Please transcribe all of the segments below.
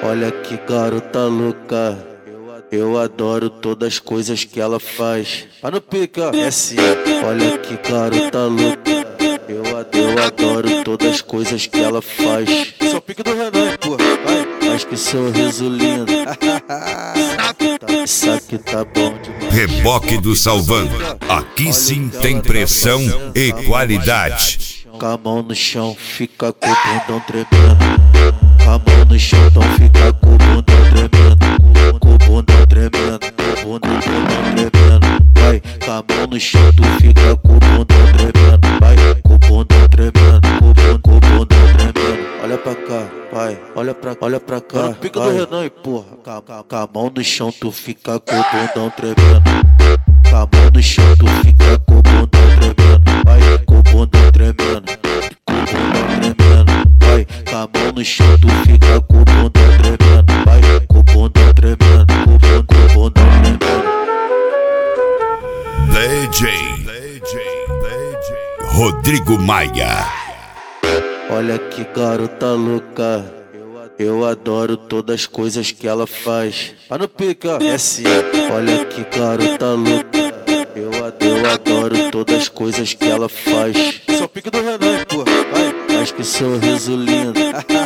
Olha que garota louca, eu adoro todas as coisas que ela faz. Vai no pique, ó, é assim. Olha que garota louca, eu adoro todas as coisas que ela faz. Só pique do Renan, porra, vai. Mas que sorriso lindo. Isso aqui tá bom demais. Reboque do Salvando. Aqui sim tem pressão e qualidade. Com a mão no chão, fica com o bundão tremendo. Com a mão no chão, então fica com o bundão tremendo. Com o bundão tremendo, com o bundão tremendo. Vai, com a mão no chão, tu fica com o bundão tremendo. Vai, com o bundão tremendo, com o bundão tremendo. Olha pra cá, vai, olha pra cá. Pica do Renan, porra. Com a mão no chão, tu fica com o bundão tremendo. Com a mão no chão, tu fica com o bundão tremendo. Vai, com o bundão tremendo, com o bundão tremendo. Vai, com a mão no chão, tu fica com o bundão tremendo. Vai, com o bundão tremendo, com o bundão tremendo. DJ Rodrigo Maia. Olha que garota louca, eu adoro todas as coisas que ela faz. Vai no pique, ó, é assim. Olha que garota louca, eu adoro todas as coisas que ela faz. Só pique do Renan, porra, vai. Mas que sorriso lindo.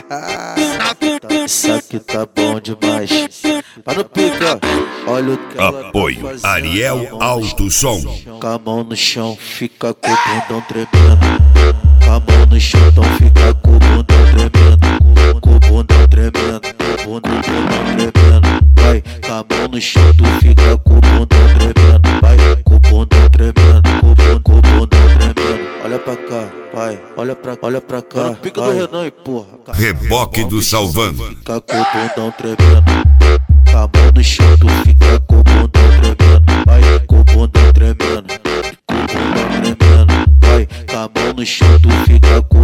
Isso aqui tá bom demais. Vai no pique, ó. Olha o que ela Apoio tá fazendo. Ariel Alto Som. Com a mão no chão, fica com o bundão tremendo. Com a mão no chão, então fica com o bundão tremendo. Com o bundão tremendo, com o bundão tremendo. Vai, com a mão no chão, tu fica com o bundão tremendo. Vai, com o bundão tremendo, com o bundão tremendo. Olha pra cá, vai, olha pra cá. Pica do Renan, porra. Reboque do Salvando. Fica com o bundão tremendo. Com a mão no chão, tu fica com o bundão tremendo. Vai, com o bundão tremendo, com o bundão tremendo. Vai, com a mão no chão, tu fica com